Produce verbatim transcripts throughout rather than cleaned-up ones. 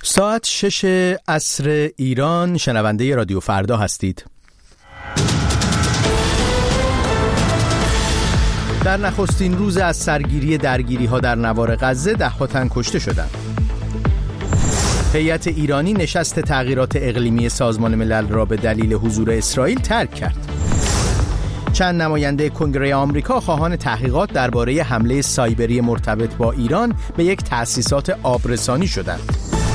ساعت شش عصر ایران، شنونده رادیو فردا هستید. در نخستین روز از سرگیری درگیری ها در نوار غزه ده ها تن کشته شدند. هیئت ایرانی نشست تغییرات اقلیمی سازمان ملل را به دلیل حضور اسرائیل ترک کرد. چند نماینده کنگره آمریکا خواهان تحقیقات درباره حمله سایبری مرتبط با ایران به یک تأسیسات آبرسانی شدند.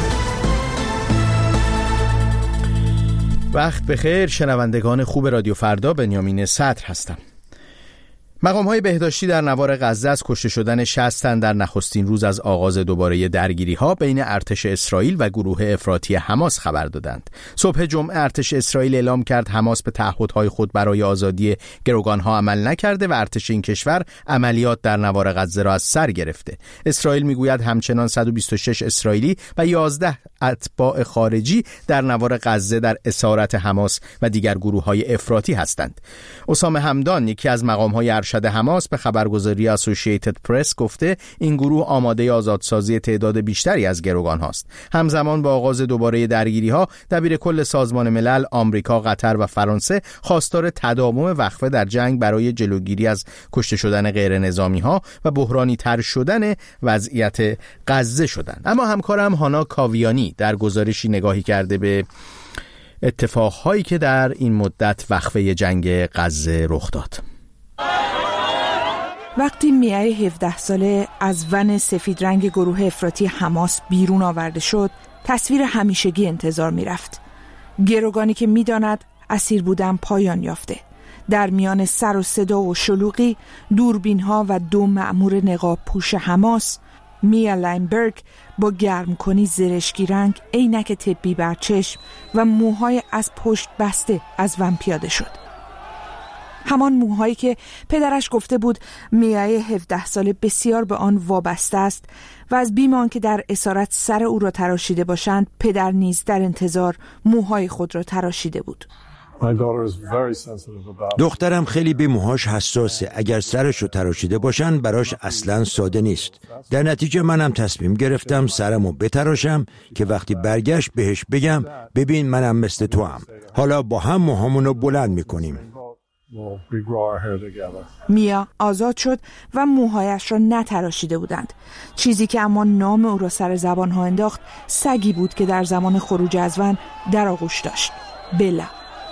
وقت بخیر شنوندگان خوب رادیو فردا، بنیامین صدر هستم. مقام‌های بهداشتی در نوار غزه از کشته شدن شصت تن در نخستین روز از آغاز دوباره درگیری‌ها بین ارتش اسرائیل و گروه افراطی حماس خبر دادند. صبح جمعه ارتش اسرائیل اعلام کرد حماس به تعهدهای خود برای آزادی گروگان‌ها عمل نکرده و ارتش این کشور عملیات در نوار غزه را از سر گرفته. اسرائیل میگوید همچنان صد و بیست و شش اسرائیلی و یازده اتباع خارجی در نوار غزه در اسارت حماس و دیگر گروه‌های افراطی هستند. اسامه همدان، یکی از مقام‌های ارشد حماس، به خبرگزاری اسوسییتد پرس گفته این گروه آماده آزادسازی تعداد بیشتری از گروگان هاست. همزمان با آغاز دوباره درگیری ها، دبیر کل سازمان ملل، آمریکا، قطر و فرانسه خواستار تداوم وقفه در جنگ برای جلوگیری از کشته شدن غیر نظامی ها و بحرانی تر شدن وضعیت غزه شدند. اما همکارم هانا کاویانی در گزارشی نگاهی کرده به اتفاقهایی که در این مدت وقفه جنگ غزه رخ داد. وقتی میای هفده ساله از ون سفید رنگ گروه افراطی حماس بیرون آورده شد، تصویر همیشگی انتظار میرفت. گروگانی که میداند اسیر بودن پایان یافته. در میان سر و صدا و شلوغی، دوربین ها و دو مأمور نقاب پوش حماس، میا لاینبرگ با گرمکنی زرشکی رنگ، عینک طبی بر چشم و موهای از پشت بسته از ون پیاده شد. همان موهایی که پدرش گفته بود میای هفده ساله بسیار به آن وابسته است و از بیم آن که در اسارت سر او را تراشیده باشند، پدر نیز در انتظار موهای خود را تراشیده بود. دخترم خیلی به موهاش حساسه. اگر سرش رو تراشیده باشن براش اصلا ساده نیست. در نتیجه منم تصمیم گرفتم سرمو بتراشم که وقتی برگشت بهش بگم ببین منم مثل تو هم. حالا با هم موهامونو بلند میکنیم. میا آزاد شد و موهایش را نتراشیده بودند. چیزی که اما نام او را سر زبانها انداخت سگی بود که در زمان خروج از ون در آغوش داشت. بلا.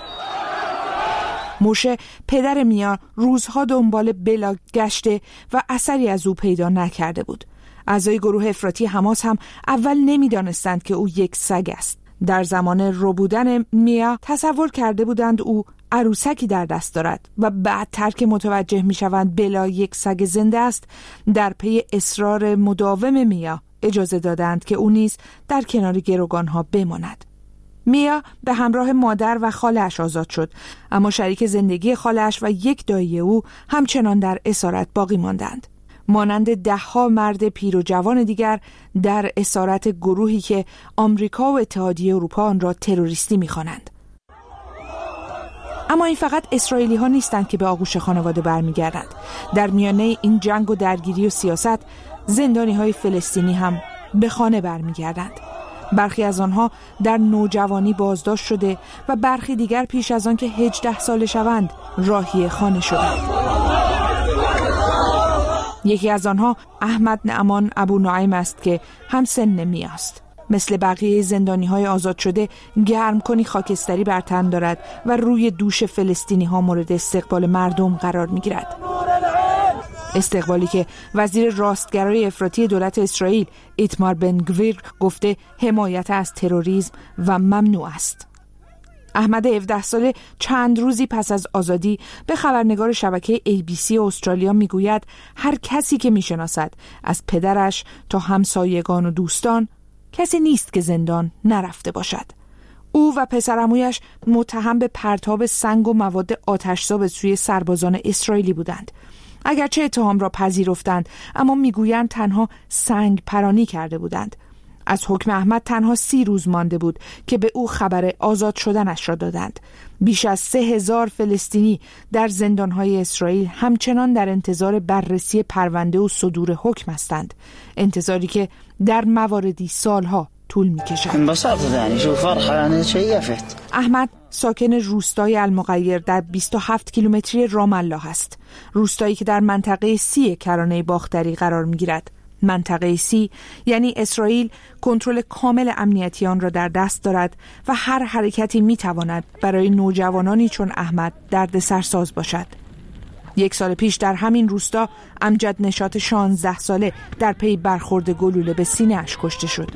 موشه پدر میا روزها دنبال بلا گشته و اثری از او پیدا نکرده بود. اعضای گروه افراطی حماس هم اول نمیدانستند که او یک سگ است. در زمان رو بودن میا تصور کرده بودند او عروسکی در دست دارد و بعدتر که متوجه می شوند بلا یک سگ زنده است، در پی اصرار مداوم میا اجازه دادند که او نیز در کنار گروگانها بماند. میا به همراه مادر و خاله‌اش آزاد شد، اما شریک زندگی خاله‌اش و یک دایی او همچنان در اسارت باقی ماندند. مانند ده‌ها مرد پیر و جوان دیگر در اسارت گروهی که آمریکا و اتحادیه اروپا آن را تروریستی می‌خوانند. اما این فقط اسرائیلی ها نیستند که به آغوش خانواده برمیگردند. در میانه این جنگ و درگیری و سیاست، زندانی های فلسطینی هم به خانه برمیگردند. برخی از آنها در نوجوانی بازداشت شده و برخی دیگر پیش از آن که هجده ساله شوند راهی خانه شدند. یکی از آنها احمد نعمان ابو نعیم است که هم سن می است. مثل بقیه زندانی‌های آزاد شده گرمکنی خاکستری بر تن دارد و روی دوش فلسطینی‌ها مورد استقبال مردم قرار می‌گیرد. استقبالی که وزیر راستگرای افراطی دولت اسرائیل ایتمار بن گویر گفته حمایت از تروریسم و ممنوع است. احمد هفده ساله چند روزی پس از آزادی به خبرنگار شبکه ای بی سی استرالیا میگوید هر کسی که میشناسد از پدرش تا همسایگان و دوستان کسی نیست که زندان نرفته باشد. او و پسرعمویش متهم به پرتاب سنگ و مواد آتش‌زا به سوی سربازان اسرائیلی بودند. اگرچه اتهام را پذیرفتند، اما میگویند تنها سنگ پرانی کرده بودند. از حکم احمد تنها سی روز مانده بود که به او خبر آزاد شدنش را دادند. بیش از سه هزار فلسطینی در زندانهای اسرائیل همچنان در انتظار بررسی پرونده و صدور حکم هستند. انتظاری که در مواردی سالها طول می‌کشد. احمد ساکن روستای المغیر در بیست و هفت کیلومتری رام الله است. روستایی که در منطقه سی کرانه باختری قرار می‌گیرد. منطقه سی یعنی اسرائیل کنترل کامل امنیتی آن را در دست دارد و هر حرکتی می‌تواند برای نوجوانانی چون احمد دردسرساز باشد. یک سال پیش در همین روستا امجد نشاط شانزده ساله در پی برخورد گلوله به سینه‌اش کشته شد.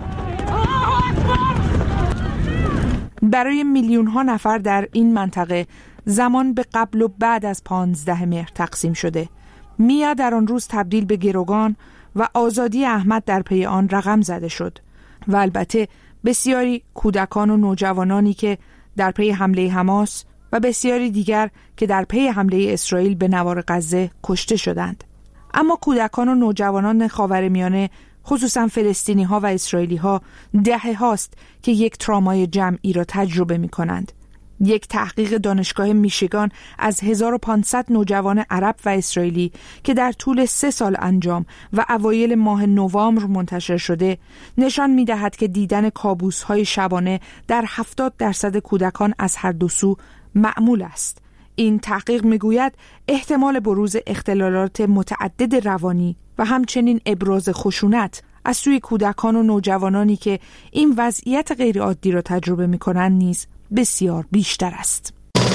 برای میلیون ها نفر در این منطقه زمان به قبل و بعد از پانزده مهر تقسیم شده. میا در آن روز تبدیل به گروگان و آزادی احمد در پی آن رقم زده شد و البته بسیاری کودکان و نوجوانانی که در پی حمله حماس و بسیاری دیگر که در پی حمله اسرائیل به نوار غزه کشته شدند. اما کودکان و نوجوانان خاورمیانه خصوصا فلسطینی ها و اسرائیلی ها دهه هاست که یک ترامای جمعی را تجربه می کنند. یک تحقیق دانشگاه میشیگان از هزار و پانصد نوجوان عرب و اسرائیلی که در طول سه سال انجام و اوایل ماه نوامبر منتشر شده نشان می دهد که دیدن کابوس های شبانه در هفتاد درصد کودکان از هر دو سو معمول است. این تحقیق میگوید احتمال بروز اختلالات متعدد روانی و همچنین ابراز خشونت از سوی کودکان و نوجوانانی که این وضعیت غیر عادی را تجربه می‌کنند نیز بسیار بیشتر است.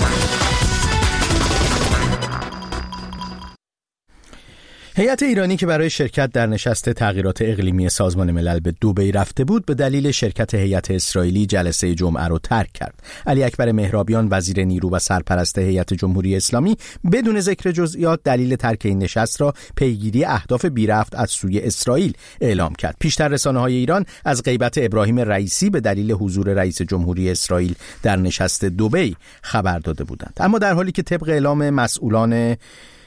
هیئت ایرانی که برای شرکت در نشست تغییرات اقلیمی سازمان ملل به دبی رفته بود به دلیل شرکت هیئت اسرائیلی جلسه جمعه را ترک کرد. علی اکبر مهرابیان وزیر نیرو و سرپرست هیئت جمهوری اسلامی بدون ذکر جزئیات دلیل ترک این نشست را پیگیری اهداف بی‌رفت از سوی اسرائیل اعلام کرد. پیشتر رسانه‌های ایران از غیبت ابراهیم رئیسی به دلیل حضور رئیس جمهوری اسرائیل در نشست دبی خبر داده بودند. اما در حالی که طبق اعلام مسئولان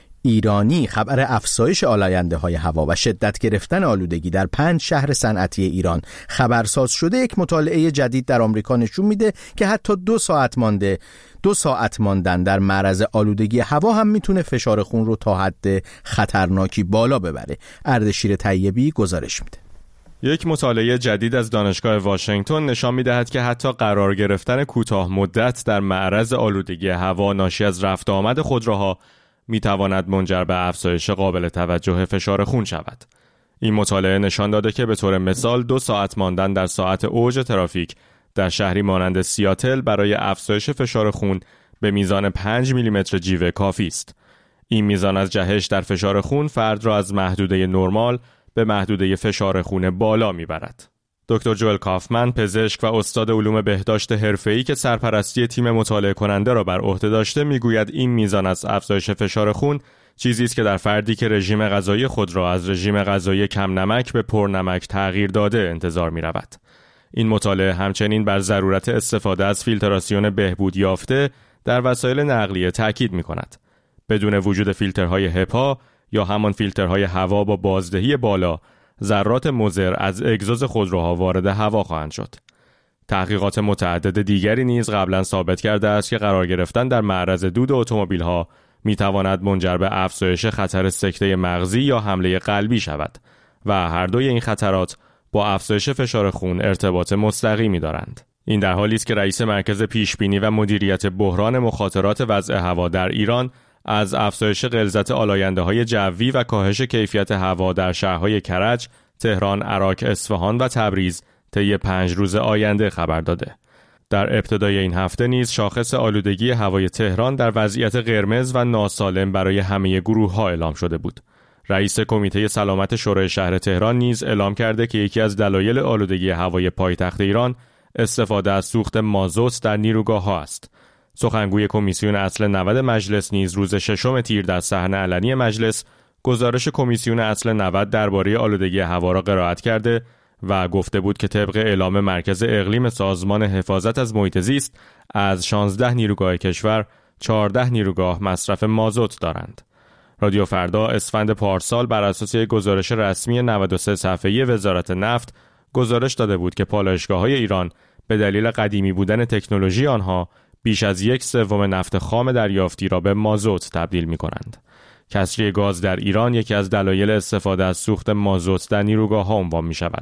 ایرانی خبر افزایش آلاینده های هوا و شدت گرفتن آلودگی در پنج شهر صنعتی ایران خبرساز شده، یک مطالعه جدید در آمریکا نشون میده که حتی دو ساعت مانده دو ساعت ماندن در معرض آلودگی هوا هم میتونه فشار خون رو تا حد خطرناکی بالا ببره. اردشیر طیبی گزارش میده. یک مطالعه جدید از دانشگاه واشنگتن نشان می‌دهد که حتی قرار گرفتن کوتاه مدت در معرض آلودگی هوا ناشی از رفت و آمد خودروها می‌تواند منجر به افزایش قابل توجه فشار خون شود. این مطالعه نشان داده که به طور مثال دو ساعت ماندن در ساعت اوج ترافیک در شهری مانند سیاتل برای افزایش فشار خون به میزان پنج میلیمتر جیوه کافی است. این میزان از جهش در فشار خون فرد را از محدوده نرمال به محدوده فشار خون بالا میبرد. دکتر جوئل کافمن، پزشک و استاد علوم بهداشت حرفه‌ای که سرپرستی تیم مطالعه کننده را بر عهده داشته، میگوید این میزان از افزایش فشار خون چیزی است که در فردی که رژیم غذایی خود را از رژیم غذایی کم نمک به پرنمک تغییر داده انتظار می‌رود. این مطالعه همچنین بر ضرورت استفاده از فیلتراسیون بهبود یافته در وسایل نقلیه تاکید می‌کند. بدون وجود فیلترهای هپا یا همان فیلترهای هوا با بازدهی بالا، ذرات مضر از اگزوز خودروها وارد هوا خواهند شد. تحقیقات متعدد دیگری نیز قبلا ثابت کرده است که قرار گرفتن در معرض دود اتومبیل‌ها می‌تواند منجر به افزایش خطر سکته مغزی یا حمله قلبی شود و هر دوی این خطرات با افزایش فشار خون ارتباط مستقیمی دارند. این در حالی است که رئیس مرکز پیشبینی و مدیریت بحران مخاطرات وضع هوا در ایران از افزایش غلظت آلاینده‌های جوی و کاهش کیفیت هوا در شهرهای کرج، تهران، عراق، اصفهان و تبریز طی پنج روز آینده خبر داده. در ابتدای این هفته نیز شاخص آلودگی هوای تهران در وضعیت قرمز و ناسالم برای همه گروه‌ها اعلام شده بود. رئیس کمیته سلامت شورای شهر تهران نیز اعلام کرده که یکی از دلایل آلودگی هوای پایتخت ایران استفاده از سوخت مازوت در نیروگاه‌ها است. سخنگوی کمیسیون اصل نود مجلس نیز روز ششم تیر در صحن علنی مجلس گزارش کمیسیون اصل نود درباره آلودگی هوا را قرائت کرده و گفته بود که طبق اعلام مرکز اقلیم سازمان حفاظت از محیط زیست از شانزده نیروگاه کشور چهارده نیروگاه مصرف مازوت دارند. رادیو فردا اسفند پارسال بر اساس گزارش رسمی نود و سه صفحه‌ای وزارت نفت گزارش داده بود که پالایشگاه‌های ایران به دلیل قدیمی بودن تکنولوژی آنها بیش از یک سوم نفت خام دریافتی را به مازوت تبدیل می کنند. کسری گاز در ایران یکی از دلایل استفاده از سوخت مازوت در نیروگاه‌ها عنوان می شود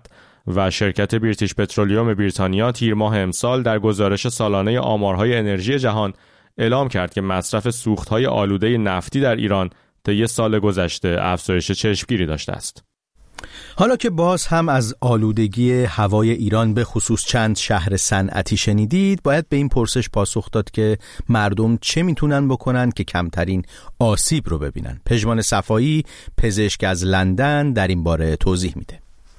و شرکت بریتیش پترولیوم بریتانیا تیر ماه امسال در گزارش سالانه آمارهای انرژی جهان اعلام کرد که مصرف سوختهای آلوده نفتی در ایران طی سال گذشته افزایش چشمگیری داشته است. حالا که باز هم از آلودگی هوای ایران به خصوص چند شهر صنعتی شنیدید، باید به این پرسش پاسخ داد که مردم چه میتونن بکنن که کمترین آسیب رو ببینن. پژمان صفایی، پزشک از لندن، در این باره توضیح میده.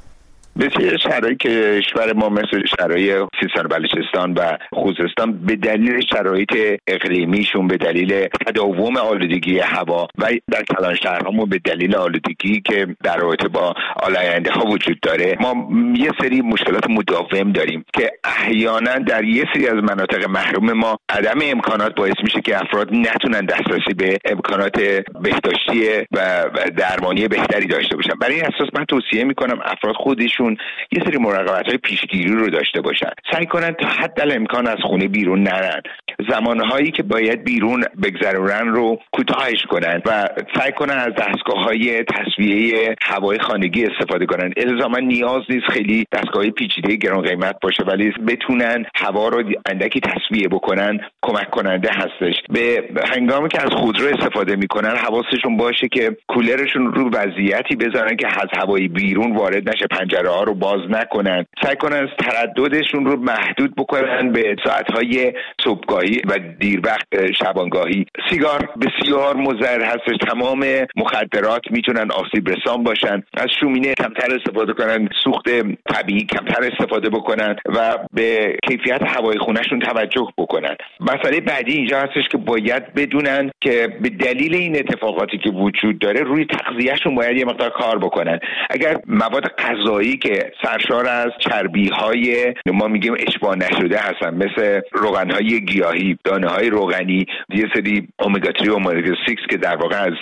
بسیار شرایط کشور ما مثل شرایط سیستان و بلوچستان و خوزستان به دلیل شرایط اقلیمیشون، به دلیل تداوم آلودگی هوا و در کلان شهرهامون به دلیل آلودگی که در رابطه با آلاینده ها وجود داره، ما یه سری مشکلات مداوم داریم که احیانا در یه سری از مناطق محروم ما عدم امکانات باعث میشه که افراد نتونن دسترسی به امکانات بهداشتی و درمانی بهتری داشته باشن. برای این اساس من توصیه میکنم افراد خودشون یه سری مراقبت‌های پیشگیری رو داشته باشن، سعی کنن تا حد الامکان از خونه بیرون نرن، زمانهایی که باید بیرون بگذرونن رو کوتاهش کنن و سعی کنن از دستگاه‌های تصفیه هوای خانگی استفاده کنن. الزاما نیاز نیست خیلی دستگاه پیچیده گران قیمت باشه، ولی بتونن هوا رو اندکی تصفیه بکنن کمک کننده هستش. به هنگامی که از خودرو استفاده میکنن حواسشون باشه که کولرشون رو وضعیتی بذارن که از هوای بیرون وارد نشه، پنجره ها رو باز نکنن، سعی کنن از ترددشون رو محدود بکنن به ساعتهای صبحگاهی و دیر وقت شبانگاهی. سیگار بسیار مضر هستش، تمام مخدرات میتونن آسیب رسان باشن. از شومینه کمتر استفاده کنن، سوخت طبیعی کمتر استفاده بکنن و به کیفیت هوای خونهشون توجه بکنن. مسئله بعدی اینجا هستش که باید بدونن که به دلیل این اتفاقاتی که وجود داره روی تغذیهشون باید یه مقدار کار بکنن. اگر مواد غذایی که سرشار از چربی‌های ما میگیم اشباع نشده هستن، مثل روغن‌های گیاهی، دانه‌های روغنی، یه سری امگا سه و امگا شش که در واقع از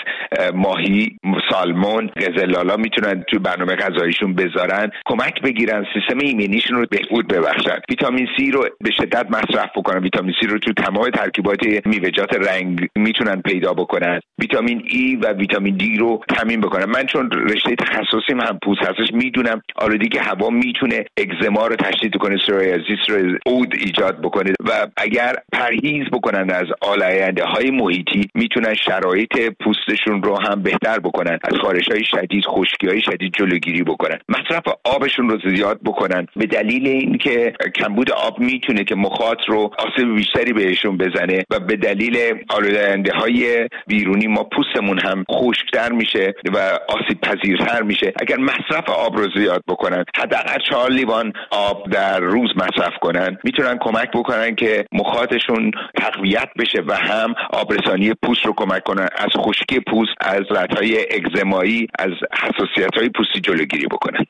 ماهی، سالمون، قزلالا میتونن تو برنامه غذاییشون بذارن، کمک بگیرن سیستم ایمنیشون رو بهبود ببخشن. ویتامین سی رو به شدت مصرف بکنن. ویتامین سی رو تو تمام ترکیبات میوه‌جات رنگ میتونن پیدا بکنن. ویتامین ای و ویتامین دی رو تامین بکنن. من چون رشته تخصصیم هم پوست هستش میدونم آلودگی هوا میتونه اگزما رو تشدید کنه، سوریازیس رو عود ایجاد بکنه و اگر پرهیز بکنن از آلاینده های محیطی میتونن شرایط پوستشون رو هم بهتر بکنن، از خارش های شدید، خشکی های شدید جلوگیری بکنن، مصرف آبشون رو زیاد بکنن. به دلیل اینکه کمبود آب میتونه که مخاط رو آسیب بیشتری بهشون بزنه و به دلیل آلاینده های بیرونی ما پوستمون هم خشکتر میشه و آسیب پذیرتر میشه. اگر مصرف آب رو زیاد بکنن، حداقل چهار لیوان آب در روز مصرف کنن، میتونن کمک بکنن که مخاطشون تقویت بشه و هم آبرسانی پوست رو کمک کنن، از خشکی پوست، از علتهای اگزمایی، از حساسیت‌های پوستی جلوگیری بکنن.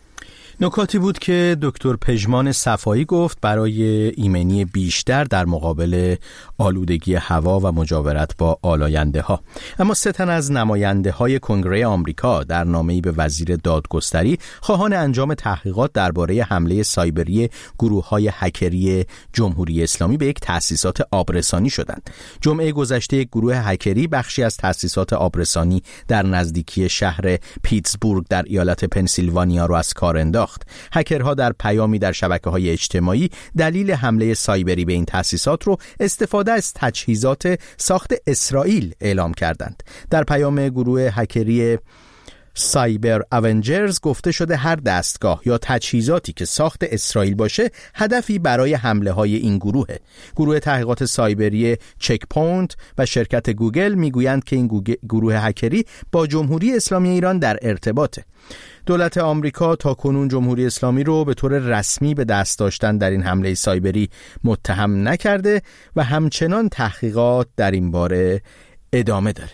نکاتی بود که دکتر پژمان صفایی گفت برای ایمنی بیشتر در مقابل آلودگی هوا و مجاورت با آلاینده ها. اما سه تن از نماینده های کنگره آمریکا در نامه‌ای به وزیر دادگستری خواهان انجام تحقیقات درباره حمله سایبری گروه‌های هکری جمهوری اسلامی به یک تأسیسات آبرسانی شدند. جمعه گذشته یک گروه هکری بخشی از تأسیسات آبرسانی در نزدیکی شهر پیتسبورگ در ایالت پنسیلوانیا را از کار انداخت. هکرها در پیامی در شبکه‌های اجتماعی دلیل حمله سایبری به این تأسیسات رو استفاده از تجهیزات ساخت اسرائیل اعلام کردند. در پیام گروه هکری سایبر اونجرز گفته شده هر دستگاه یا تجهیزاتی که ساخت اسرائیل باشه هدفی برای حمله های این گروهه. گروه تحقیقات سایبری چک پوینت و شرکت گوگل میگویند که این گروه هکری با جمهوری اسلامی ایران در ارتباطه. دولت آمریکا تا کنون جمهوری اسلامی رو به طور رسمی به دست داشتن در این حمله سایبری متهم نکرده و همچنان تحقیقات در این باره ادامه داره.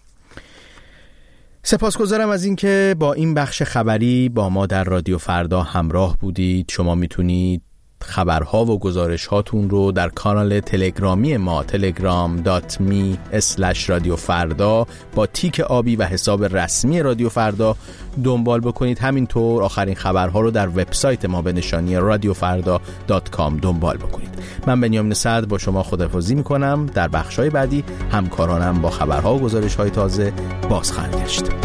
سپاسگزارم از اینکه با این بخش خبری با ما در رادیو فردا همراه بودید. شما میتونید خبرها و گزارش هاتون رو در کانال تلگرامی ما تلگرام دات می اسلش رادیو فردا با تیک آبی و حساب رسمی رادیو فردا دنبال بکنید. همینطور آخرین خبرها رو در وبسایت ما به نشانی رادیو فردا دات کام دنبال بکنید. من بنیامین صدر با شما خداحافظی میکنم. در بخش‌های بعدی همکارانم با خبرها و گزارش‌های تازه باز خواهند گشت.